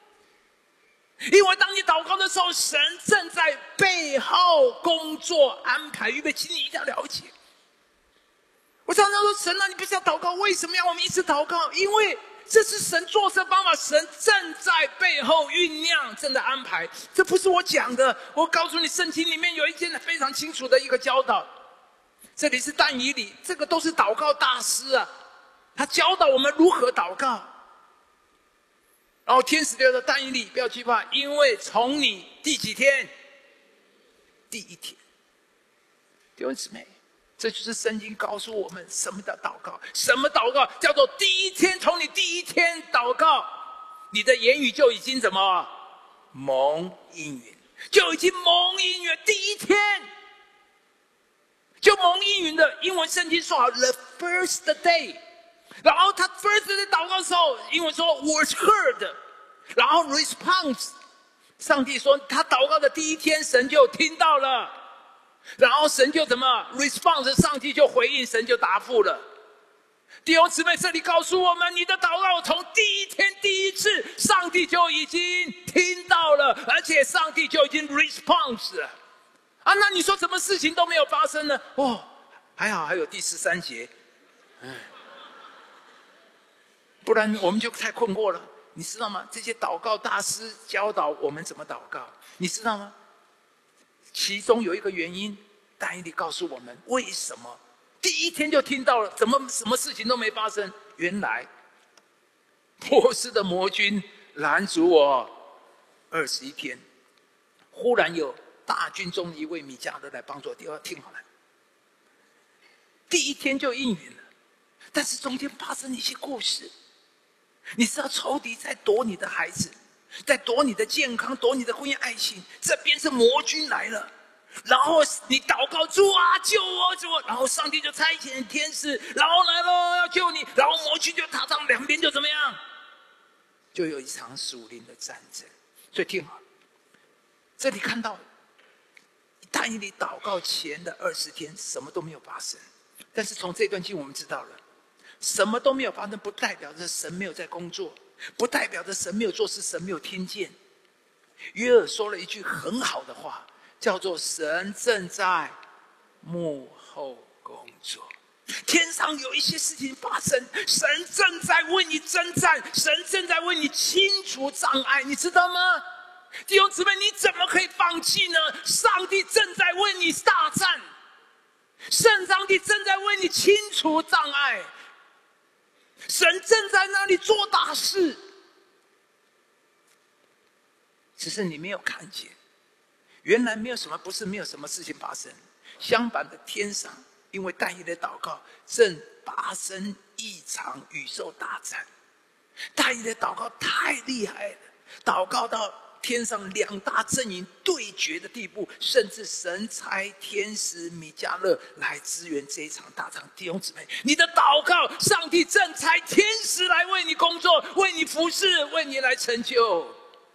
因为当你祷告的时候，神正在背后工作安排预备，请你一定要了解。我常常说，神啊，你不是要祷告，为什么要我们一直祷告？因为这是神做事方法，神正在背后酝酿，正在安排。这不是我讲的，我告诉你，圣经里面有一件非常清楚的一个教导。这里是但以理，这个都是祷告大师啊，他教导我们如何祷告。然后天使就说：“但以理，不要惧怕，因为从你第几天？第一天。”弟兄姊妹，这就是圣经告诉我们什么叫祷告。什么祷告？叫做第一天，从你第一天祷告，你的言语就已经怎么蒙应允，就已经蒙应允。第一天就蒙应允的英文圣经说好 ，the first day。然后他 first day 祷告的时候，英文说 was heard， 然后 response， 上帝说他祷告的第一天，神就听到了，然后神就怎么 response， 上帝就回应，神就答复了。弟兄姊妹，这里告诉我们，你的祷告从第一天第一次，上帝就已经听到了，而且上帝就已经 response 了。啊，那你说什么事情都没有发生呢？哦，还好还有第十三节，嗯。不然我们就太困惑了，你知道吗？这些祷告大师教导我们怎么祷告，你知道吗？其中有一个原因，但以理告诉我们为什么第一天就听到了，怎么什么事情都没发生？原来波斯的魔军拦阻我二十一天，忽然有大军中的一位米迦勒来帮助我。第二，听好了，第一天就应允了，但是中间发生一些故事。你知道仇敌在夺你的孩子，在夺你的健康，夺你的婚姻爱情。这边是魔军来了，然后你祷告主啊，救我，救我，然后上帝就差遣天使，然后来了要救你，然后魔军就打仗，两边就怎么样，就有一场属灵的战争。所以听好，这里看到但以理祷告前的二十天什么都没有发生，但是从这段经我们知道了，什么都没有发生，不代表着神没有在工作，不代表着神没有做事，神没有听见。约珥说了一句很好的话，叫做神正在幕后工作。天上有一些事情发生，神正在为你征战，神正在为你清除障碍，你知道吗？弟兄姊妹，你怎么可以放弃呢？上帝正在为你大战，圣上帝正在为你清除障碍，神正在那里做大事，只是你没有看见。原来没有什么，不是没有什么事情发生，相反的，天上因为但以理的祷告，正发生一场宇宙大战。但以理的祷告太厉害了，祷告到天上两大阵营对决的地步，甚至神差天使米迦勒来支援这一场大战。弟兄姊妹，你的祷告，上帝正差天使来为你工作，为你服侍，为你来成就。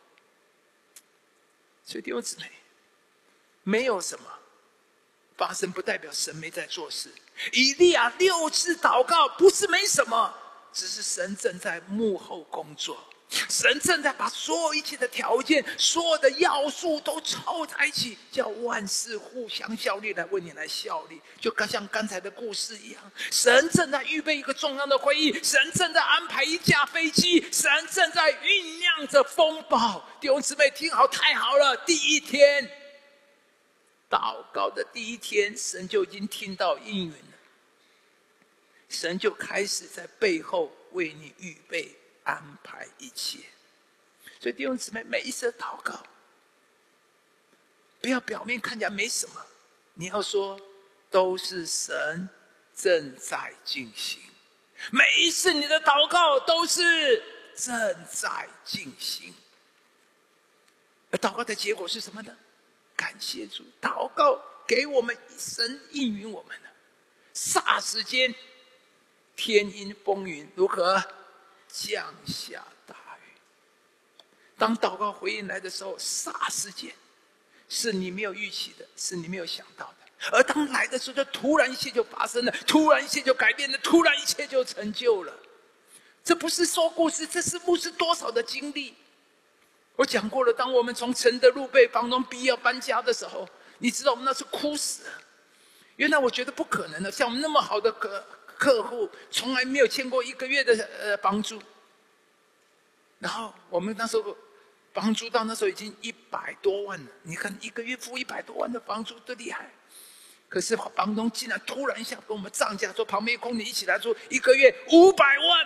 所以弟兄姊妹，没有什么发生不代表神没在做事。以利亚六次祷告不是没什么，只是神正在幕后工作，神正在把所有一切的条件，所有的要素都凑在一起，叫万事互相效力，来为你来效力。就像刚才的故事一样，神正在预备一个重要的会议，神正在安排一架飞机，神正在酝酿着风暴。弟兄姊妹听好，太好了，第一天祷告的第一天，神就已经听到应允了，神就开始在背后为你预备安排一切。所以弟兄姊妹，每一次祷告不要表面看起来没什么，你要说都是神正在进行，每一次你的祷告都是正在进行。而祷告的结果是什么呢？感谢主，祷告给我们神应允我们了。霎时间天阴风云如何降下大雨。当祷告回应来的时候，霎时间是你没有预期的，是你没有想到的。而当来的时候，就突然一切就发生了，突然一切就改变了，突然一切就成就了。这不是说故事，这是牧师多少的经历。 我讲过了，当我们从承德路被房东逼要搬家的时候，你知道我们那是哭死了。原来我觉得不可能的，像我们那么好的客客户，从来没有欠过一个月的呃房租。然后我们那时候房租到那时候已经一百多万了，你看一个月付一百多万的房租多厉害！可是房东竟然突然一下跟我们涨价，说旁边空你一起来说一个月五百万。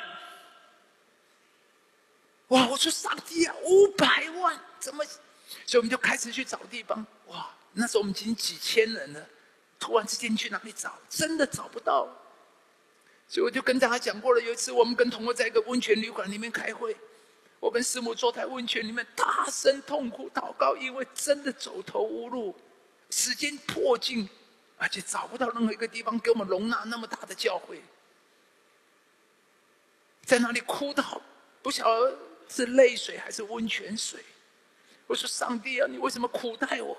哇！我说上帝啊，五百万怎么？所以我们就开始去找地方。哇！那时候我们已经几千人了。突然之间去哪里找？真的找不到。所以我就跟大家讲过了，有一次我们跟同学在一个温泉旅馆里面开会，我跟师母坐在温泉里面大声痛哭祷告，因为真的走投无路，时间迫近，而且找不到任何一个地方给我们容纳那么大的教会，在那里哭到不晓得是泪水还是温泉水。我说上帝啊，你为什么苦待我？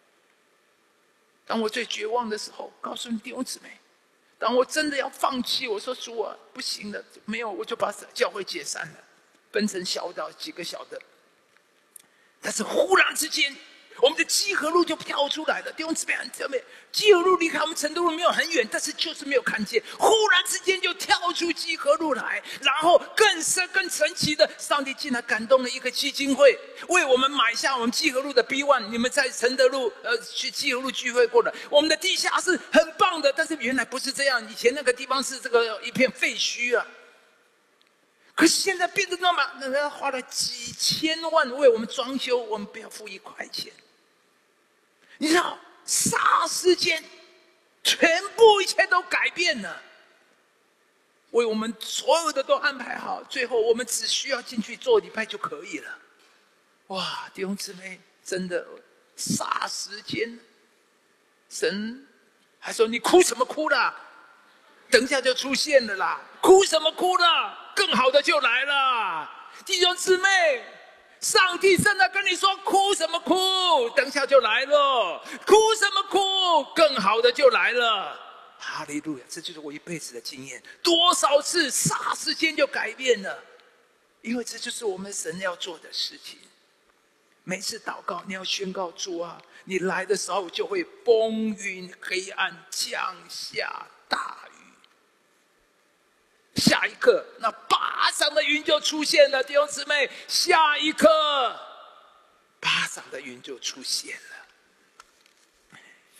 当我最绝望的时候，告诉你弟兄姊妹，当我真的要放弃，我说主啊，不行了，没有，我就把教会解散了，分成小岛几个小的。但是忽然之间，我们的基河路就跳出来了。弟兄姊妹，很特别，基河路离开我们成都路没有很远，但是就是没有看见。忽然之间就跳出基河路来，然后更深更神奇的，上帝竟然感动了一个基金会，为我们买下我们基河路的 B 一。你们在承德路呃去基河路聚会过的，我们的地下室很棒的，但是原来不是这样，以前那个地方是这个一片废墟啊。可是现在变得那么，人家花了几千万为我们装修，我们不要付一块钱。你知道，霎时间，全部一切都改变了，为我们所有的都安排好，最后我们只需要进去做礼拜就可以了。哇，弟兄姊妹，真的霎时间，神还说你哭什么哭啦？等一下就出现了啦！哭什么哭了？更好的就来了，弟兄姊妹，上帝正在跟你说：哭什么哭？等一下就来了，哭什么哭？更好的就来了。哈利路亚！这就是我一辈子的经验，多少次霎时间就改变了，因为这就是我们神要做的事情。每次祷告，你要宣告主啊，你来的时候就会风云黑暗降下大雨。下一刻，那巴掌的云就出现了，弟兄姊妹，下一刻，巴掌的云就出现了。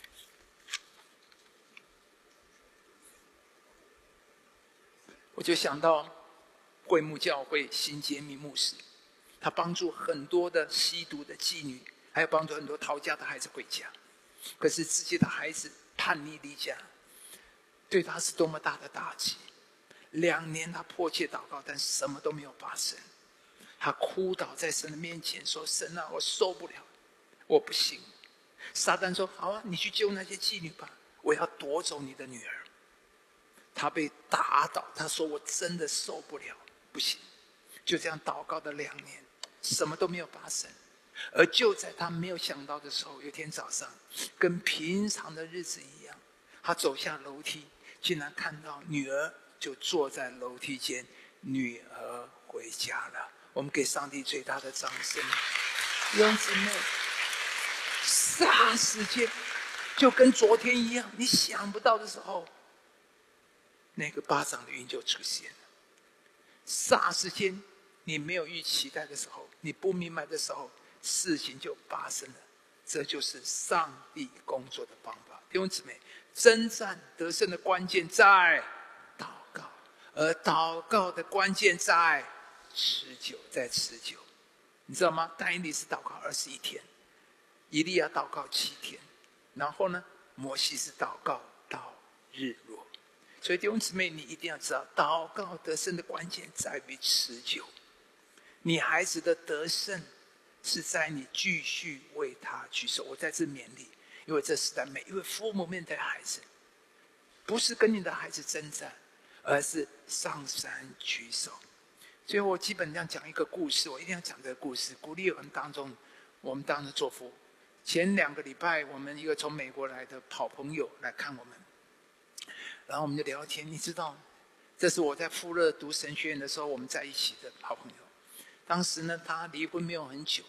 我就想到会幕教会新杰明牧师，他帮助很多的吸毒的妓女，还有帮助很多逃家的孩子回家。可是自己的孩子叛逆离家，对他是多么大的打击。两年他迫切祷告，但什么都没有发生。他哭倒在神的面前说：神啊，我受不了，我不行。撒旦说：好啊，你去救那些妓女吧，我要夺走你的女儿。他被打倒，他说：我真的受不了，不行。就这样祷告的两年，什么都没有发生。而就在他没有想到的时候，有一天早上，跟平常的日子一样，他走下楼梯，竟然看到女儿就坐在楼梯间，女儿回家了。我们给上帝最大的掌声。弟兄姊妹，霎时间就跟昨天一样，你想不到的时候，那个巴掌的云就出现了。霎时间，你没有预期待的时候，你不明白的时候，事情就发生了。这就是上帝工作的方法。弟兄姊妹，征战得胜的关键在祷告，而祷告的关键在持久，在持久。你知道吗？但以理是祷告二十一天，以利亚祷告七天，然后呢，摩西是祷告到日落。所以弟兄姊妹，你一定要知道，祷告得胜的关键在于持久。你孩子的得胜是在你继续为他举手。我在这勉励，因为这时代每一位父母面对孩子，不是跟你的孩子征战，而是上山举手。所以我基本上讲一个故事，我一定要讲这个故事，鼓励我们当中，我们当中做父。前两个礼拜，我们一个从美国来的好朋友来看我们，然后我们就聊天。你知道，这是我在富勒读神学院的时候，我们在一起的好朋友。当时呢，他离婚没有很久，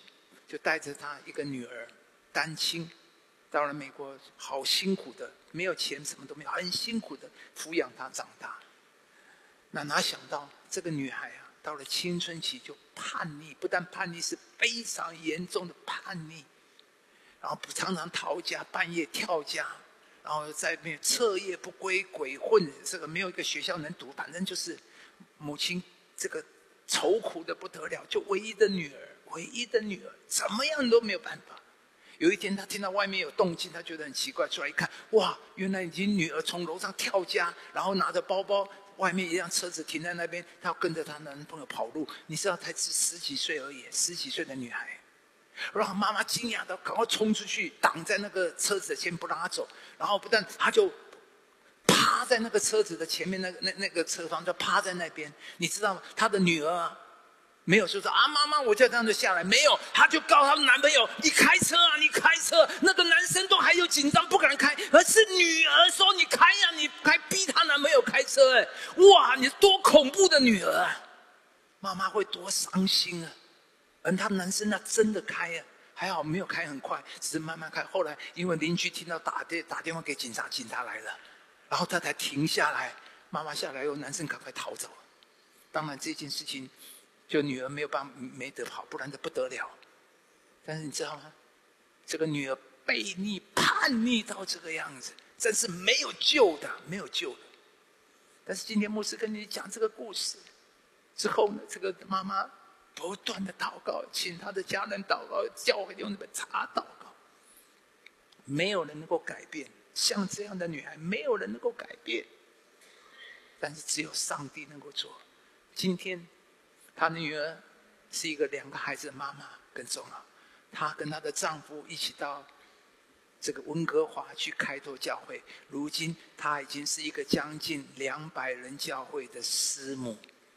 就带着他一个女儿，单亲，到了美国，好辛苦的，没有钱，什么都没有，很辛苦的抚养他长大。那哪想到这个女孩啊，到了青春期就叛逆，不但叛逆，是非常严重的叛逆，然后常常逃家，半夜跳家，然后在面彻夜不归，鬼混，这个没有一个学校能读，反正就是母亲这个愁苦的不得了，就唯一的女儿，唯一的女儿，怎么样都没有办法。有一天，他听到外面有动静，他觉得很奇怪，出来一看，哇，原来已经女儿从楼上跳家，然后拿着包包，外面一辆车子停在那边，他要跟着她男朋友跑路。你知道，才十几岁而已，十几岁的女孩。然后妈妈惊讶的赶快冲出去，挡在那个车子的前不让她走。然后不但她就趴在那个车子的前面，那个那那个车窗就趴在那边。你知道吗？她的女儿啊，没有说说啊，妈妈，我就这样子下来，没有，她就告她的男朋友：“你开车啊，你开车。”那个男生都还有紧张，不敢开，而是女儿说：“你开呀、啊，你开，逼她男朋友开车。”哎，哇，你多恐怖的女儿啊！妈妈会多伤心啊！而他男生那真的开啊，还好没有开很快，只是慢慢开。后来因为邻居听到打电打电话给警察，警察来了，然后他才停下来。妈妈下来后，男生赶快逃走。当然这件事情，就女儿没有办法没得跑，不然这不得了。但是你知道吗？这个女儿悖逆叛逆到这个样子，真是没有救的，没有救的。但是今天牧师跟你讲这个故事之后呢，这个妈妈不断的祷告，请他的家人祷告，教会用那本茶祷告。没有人能够改变，像这样的女孩，没有人能够改变。但是只有上帝能够做。今天，她的女儿是一个两个孩子的妈妈，更重要，她跟她的丈夫一起到这个温哥华去开拓教会。如今，她已经是一个将近两百人教会的师母。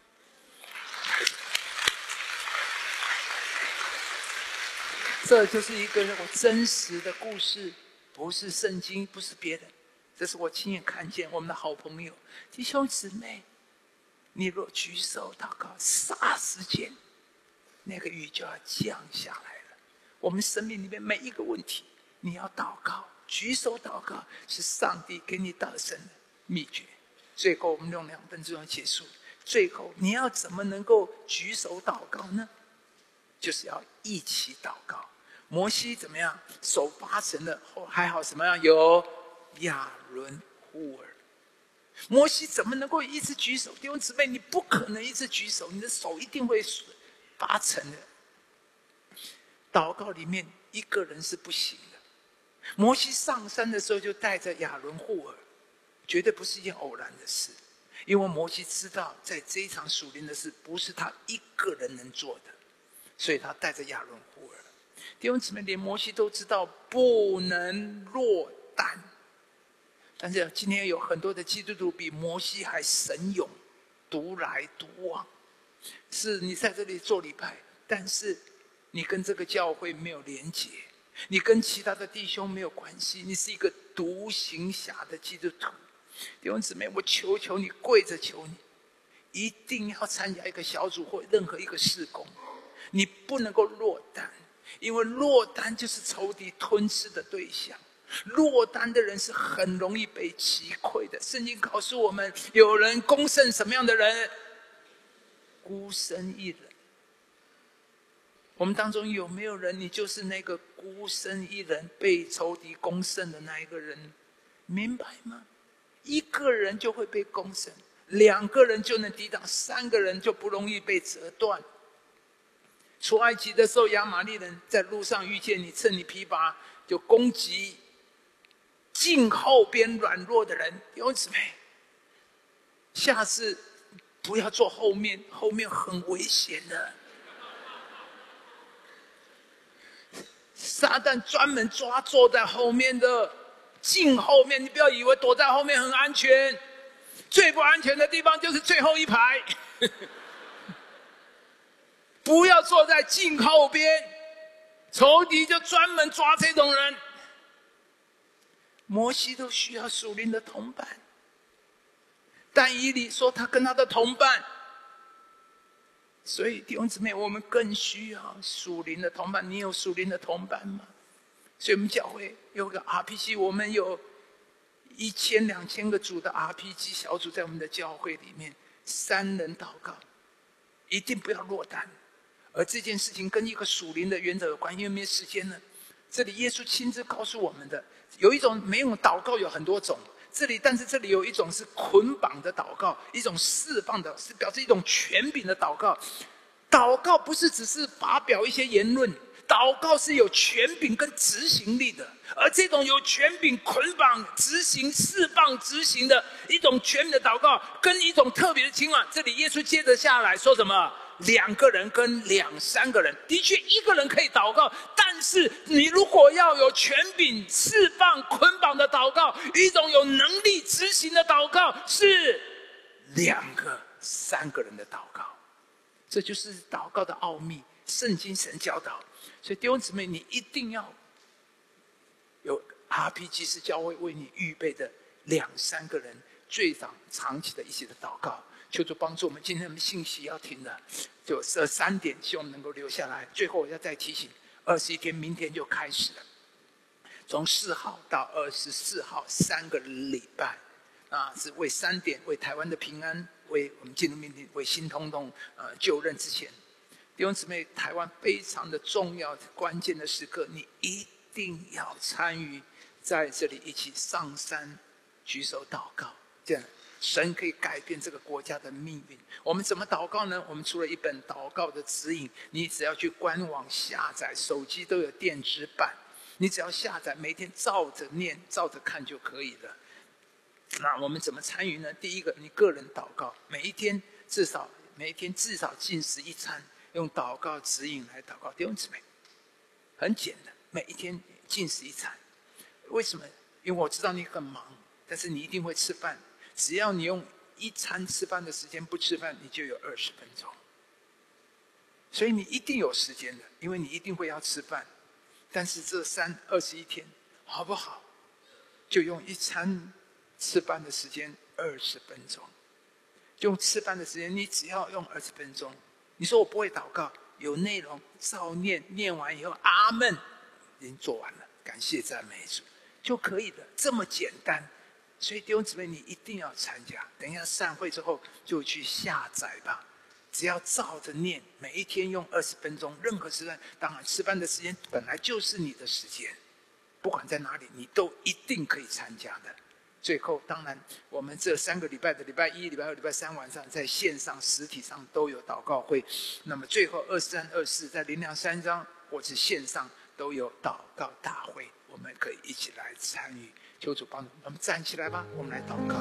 这就是一个我真实的故事，不是圣经，不是别人，这是我亲眼看见我们的好朋友弟兄姊妹。你若举手祷告，霎时间那个雨就要降下来了。我们生命里面每一个问题，你要祷告，举手祷告，是上帝给你得胜的秘诀。最后我们用两分钟结束。最后你要怎么能够举手祷告呢？就是要一起祷告。摩西怎么样？手发成了，还好什么样？有亚伦、户尔。摩西怎么能够一直举手？弟兄姊妹，你不可能一直举手，你的手一定会发成的。祷告里面一个人是不行的。摩西上山的时候就带着亚伦、户尔，绝对不是一件偶然的事，因为摩西知道，在这一场属灵的事不是他一个人能做的，所以他带着亚伦、户尔。弟兄姊妹，连摩西都知道不能落单，但是今天有很多的基督徒比摩西还神勇，独来独往。是你在这里做礼拜，但是你跟这个教会没有连结，你跟其他的弟兄没有关系，你是一个独行侠的基督徒。弟兄姊妹，我求求你，跪着求你，一定要参加一个小组或任何一个事工，你不能够落单。因为落单就是仇敌吞噬的对象，落单的人是很容易被击溃的。圣经告诉我们，有人攻胜什么样的人？孤身一人。我们当中有没有人，你就是那个孤身一人被仇敌攻胜的那一个人？明白吗？一个人就会被攻胜，两个人就能抵挡，三个人就不容易被折断。出埃及的时候，亚玛力人在路上遇见你，趁你疲乏就攻击近后边软弱的人。弟兄姊妹，下次不要坐后面，后面很危险的。撒旦专门抓坐在后面的，近后面，你不要以为躲在后面很安全，最不安全的地方就是最后一排。不要坐在近后边，仇敌就专门抓这种人。摩西都需要属灵的同伴，但以理说他跟他的同伴所以弟兄姊妹，我们更需要属灵的同伴。你有属灵的同伴吗？所以我们教会有个 R P G， 我们有一千两千个组的 R P G 小组在我们的教会里面，三人祷告，一定不要落单。而这件事情跟一个属灵的原则有关，因为没时间了。这里耶稣亲自告诉我们的，有一种没有祷告有很多种。这里，但是这里有一种是捆绑的祷告，一种释放的，是表示一种权柄的祷告。祷告不是只是发表一些言论，祷告是有权柄跟执行力的。而这种有权柄、捆绑、执行、释放、执行的一种权柄的祷告，跟一种特别的情况，这里耶稣接着下来说什么？两个人跟两三个人，的确一个人可以祷告，但是你如果要有权柄、释放、捆绑的祷告，一种有能力执行的祷告，是两个、三个人的祷告。这就是祷告的奥秘，圣经神教导。所以弟兄姊妹，你一定要有 R P G 是教会为你预备的两三个人最长长期的一些的祷告。求主帮助我们，今天我们信息要停了，就这三点，希望能够留下来。最后我要再提醒，二十一天，明天就开始了，从四号到二十四号三个礼拜，啊，是为三点，为台湾的平安，为我们进入明天，为新通通呃就任之前，弟兄姊妹，台湾非常的重要关键的时刻，你一定要参与，在这里一起上山举手祷告，这样神可以改变这个国家的命运。我们怎么祷告呢？我们除了一本祷告的指引，你只要去官网下载，手机都有电子版，你只要下载，每天照着念照着看就可以了。那我们怎么参与呢？第一个，你个人祷告，每一天至少每一天至少进食一餐，用祷告指引来祷告。弟兄姊妹，很简单，每一天进食一餐。为什么？因为我知道你很忙，但是你一定会吃饭。只要你用一餐吃饭的时间不吃饭，你就有二十分钟。所以你一定有时间的，因为你一定会要吃饭。但是这三二十一天，好不好？就用一餐吃饭的时间二十分钟，用吃饭的时间，你只要用二十分钟。你说我不会祷告，有内容照念，念完以后，阿们，已经做完了，感谢赞美主就可以了，这么简单。所以弟兄姊妹，你一定要参加。等一下散会之后就去下载吧，只要照着念，每一天用二十分钟，任何时段，当然吃饭的时间本来就是你的时间，不管在哪里，你都一定可以参加的。最后，当然我们这三个礼拜的礼拜一、礼拜二、礼拜三晚上，在线上、实体上都有祷告会。那么最后二十三、二十四在灵粮三章或是线上都有祷告大会，我们可以一起来参与。求主帮助我们站起来吧，我们来祷告，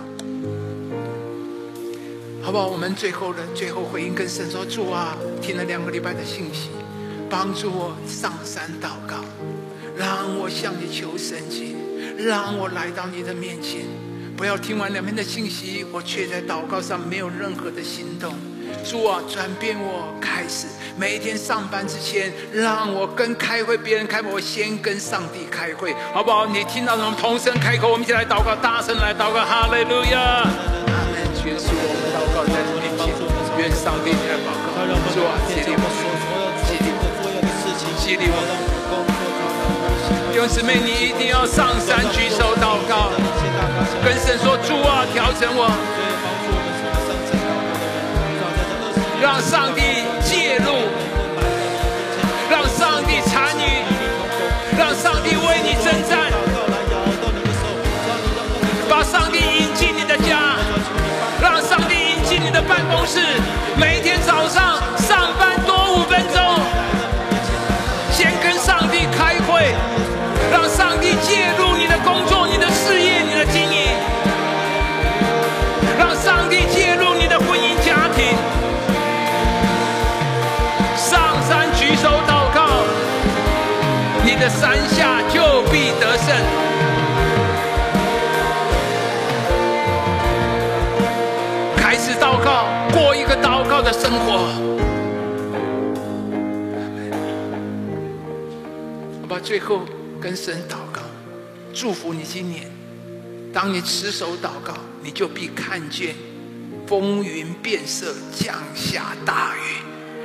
好不好？我们最后的最后回应跟神说：主啊，听了两个礼拜的信息，帮助我上山祷告，让我向你求神迹，让我来到你的面前。不要听完两篇的信息，我却在祷告上没有任何的行动。主啊，转变我，开始每一天上班之前，让我跟开会别人开会，我先跟上帝开会，好不好？你听到我们同声开口，我们一起来祷告，大声来祷告，哈利路亚，阿门。耶稣，我们祷告在你面前，愿上帝来祷告，主啊，激励我们，激励我们，激励我们。弟兄姊妹，你一定要上山举手祷告，跟神说：主啊，调整我。让上帝介入，让上帝参与，让上帝为你征战，把上帝引进你的家，让上帝引进你的办公室。每一天早上上班多五分钟，先跟上帝开会，让上帝介入你的工作、你的事业、你的经营，让上帝介入你的婚姻家庭。举手祷告，你的山下就必得胜。开始祷告，过一个祷告的生活。好吧，最后跟神祷告，祝福你今年。当你持手祷告，你就必看见风云变色，降下大雨。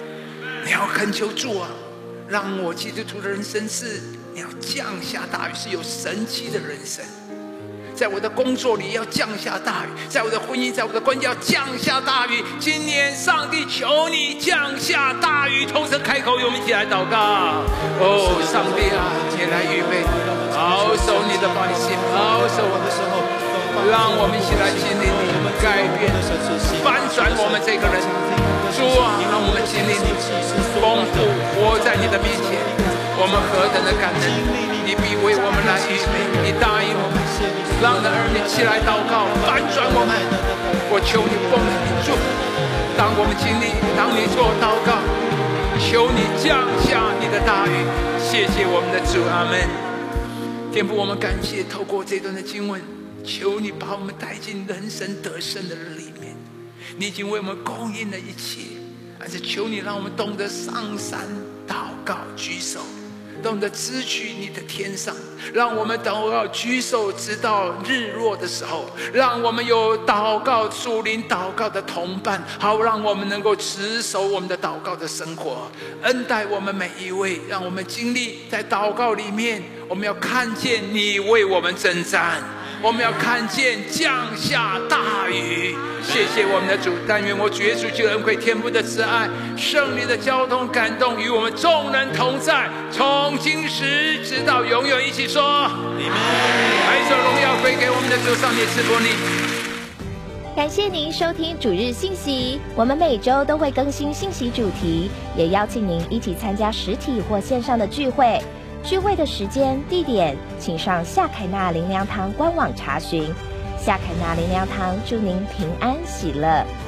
你要恳求主啊，让我基督徒的人生是你要降下大雨，是有神迹的人生。在我的工作里要降下大雨，在我的婚姻，在我的关系要降下大雨。今年上帝求你降下大雨，同声开口，我们一起来祷告。哦，上帝啊，你来预备，保守你的百姓，保守我的时候，让我们一起来经历你改变，翻转我们这个人。主啊，让我们经历你丰富，活在你的面前，我们何等的感恩！你必为我们来预备，你答应我们，让的儿女起来祷告，翻转我们。我求你奉你祝福，当我们经历，当你做祷告，求你降下你的大雨。谢谢我们的主，阿们。天父，我们感谢透过这段的经文，求你把我们带进人生得胜的里面。你已经为我们供应了一切，而且求你让我们懂得上山祷告举手，懂得支取你的天上，让我们祷告举手直到日落的时候，让我们有祷告属灵祷告的同伴，好让我们能够持守我们的祷告的生活。恩待我们每一位，让我们经历在祷告里面，我们要看见你为我们征战，我们要看见降下大雨。谢谢我们的主，但愿我主耶稣基督恩惠天父的慈爱，圣灵的交通感动与我们众人同在，从今时直到永远。一起说阿们。来，一首荣耀归给我们的主，上帝赐福你。 感谢您收听主日信息，我们每周都会更新信息主题，也邀请您一起参加实体或线上的聚会。聚会的时间、地点，请上夏凯纳灵粮堂官网查询。夏凯纳灵粮堂祝您平安喜乐。